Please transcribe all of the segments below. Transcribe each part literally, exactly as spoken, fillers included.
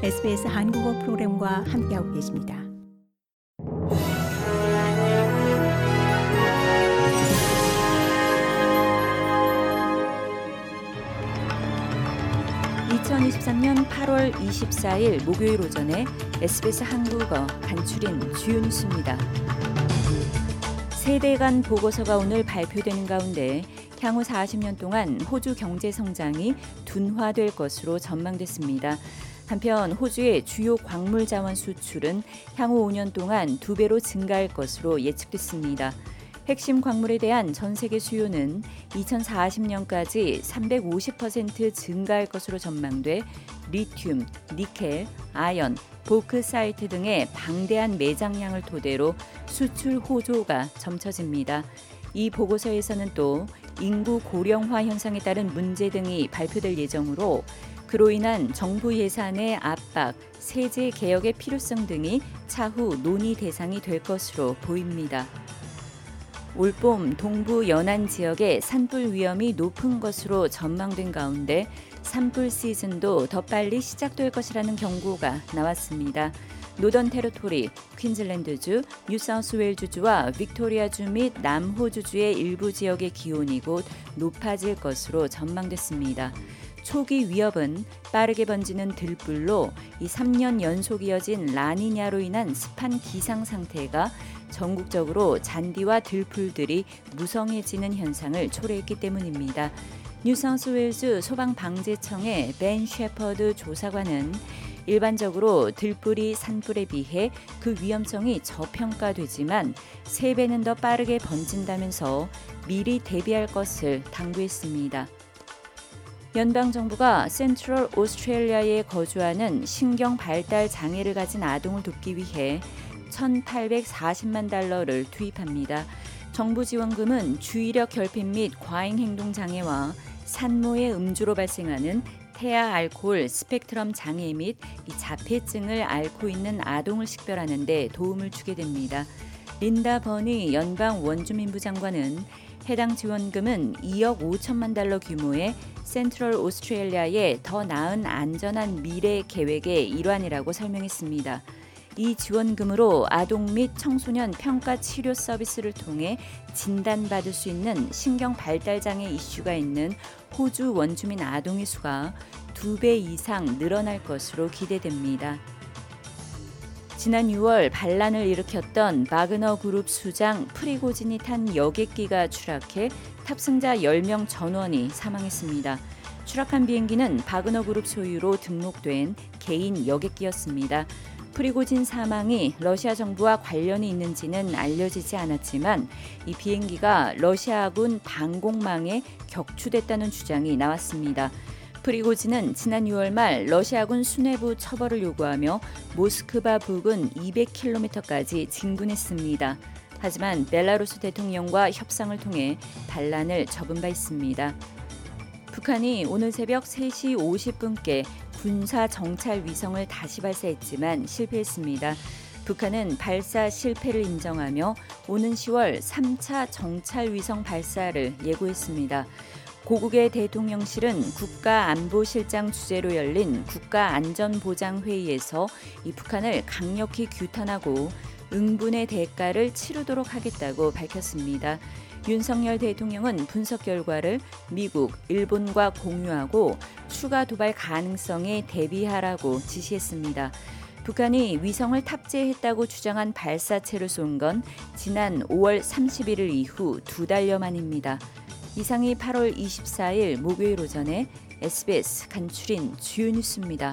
에스비에스 한국어 프로그램과 함께하고 계십니다. 이천이십삼년 팔월 이십사일 목요일 오전에 에스비에스 한국어 간추린 주요 뉴스입니다. 세대간 보고서가 오늘 발표되는 가운데 향후 사십년 동안 호주 경제 성장이 둔화될 것으로 전망됐습니다. 한편 호주의 주요 광물 자원 수출은 향후 오년 동안 두 배로 증가할 것으로 예측됐습니다. 핵심 광물에 대한 전 세계 수요는 이천사십년까지 삼백오십 퍼센트 증가할 것으로 전망돼 리튬, 니켈, 아연, 보크사이트 등의 방대한 매장량을 토대로 수출 호조가 점쳐집니다. 이 보고서에서는 또 인구 고령화 현상에 따른 문제 등이 발표될 예정으로 그로 인한 정부 예산의 압박, 세제 개혁의 필요성 등이 차후 논의 대상이 될 것으로 보입니다. 올봄 동부 연안 지역의 산불 위험이 높은 것으로 전망된 가운데 산불 시즌도 더 빨리 시작될 것이라는 경고가 나왔습니다. 노던 테러토리, 퀸즐랜드주, 뉴사우스웨일즈주와 빅토리아주 및 남호주주의 일부 지역의 기온이 곧 높아질 것으로 전망됐습니다. 초기 위협은 빠르게 번지는 들불로 이 삼 년 연속 이어진 라니냐로 인한 습한 기상 상태가 전국적으로 잔디와 들풀들이 무성해지는 현상을 초래했기 때문입니다. 뉴사우스웨일즈 소방방재청의 벤 셰퍼드 조사관은 일반적으로 들불이 산불에 비해 그 위험성이 저평가되지만 세 배는 더 빠르게 번진다면서 미리 대비할 것을 당부했습니다. 연방정부가 센트럴 오스트레일리아에 거주하는 신경 발달 장애를 가진 아동을 돕기 위해 천팔백사십만 달러를 투입합니다. 정부 지원금은 주의력 결핍 및 과잉 행동 장애와 산모의 음주로 발생하는 태아 알코올 스펙트럼 장애 및 이 자폐증을 앓고 있는 아동을 식별하는 데 도움을 주게 됩니다. 린다 버니 연방 원주민부 장관은 해당 지원금은 이억 오천만 달러 규모의 센트럴 오스트레일리아의 더 나은 안전한 미래 계획의 일환이라고 설명했습니다. 이 지원금으로 아동 및 청소년 평가 치료 서비스를 통해 진단받을 수 있는 신경 발달 장애 이슈가 있는 호주 원주민 아동의 수가 두 배 이상 늘어날 것으로 기대됩니다. 지난 유월 반란을 일으켰던 바그너 그룹 수장 프리고진이 탄 여객기가 추락해 탑승자 열 명 전원이 사망했습니다. 추락한 비행기는 바그너 그룹 소유로 등록된 개인 여객기였습니다. 프리고진 사망이 러시아 정부와 관련이 있는지는 알려지지 않았지만 이 비행기가 러시아군 방공망에 격추됐다는 주장이 나왔습니다. 프리고진은 지난 유월 말 러시아군 수뇌부 처벌을 요구하며 모스크바 부근 이백 킬로미터까지 진군했습니다. 하지만 벨라루스 대통령과 협상을 통해 반란을 접은 바 있습니다. 북한이 오늘 새벽 세 시 오십 분께 군사 정찰 위성을 다시 발사했지만 실패했습니다. 북한은 발사 실패를 인정하며 오는 시월 삼 차 정찰 위성 발사를 예고했습니다. 고국의 대통령실은 국가안보실장 주재로 열린 국가안전보장회의에서 이 북한을 강력히 규탄하고 응분의 대가를 치르도록 하겠다고 밝혔습니다. 윤석열 대통령은 분석 결과를 미국, 일본과 공유하고 추가 도발 가능성에 대비하라고 지시했습니다. 북한이 위성을 탑재했다고 주장한 발사체를 쏜 건 지난 오월 삼십일일 이후 두 달여 만입니다. 이상이 팔월 이십사일 목요일 오전에 에스비에스 간추린 주요 뉴스입니다.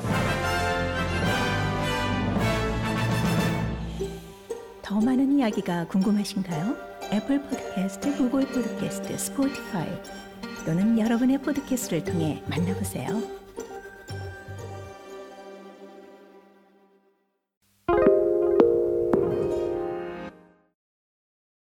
더 많은 이야기가 궁금하신가요? 애플 팟캐스트, 구글 팟캐스트, 스포티파이 또는 여러분의 팟캐스트를 통해 만나보세요.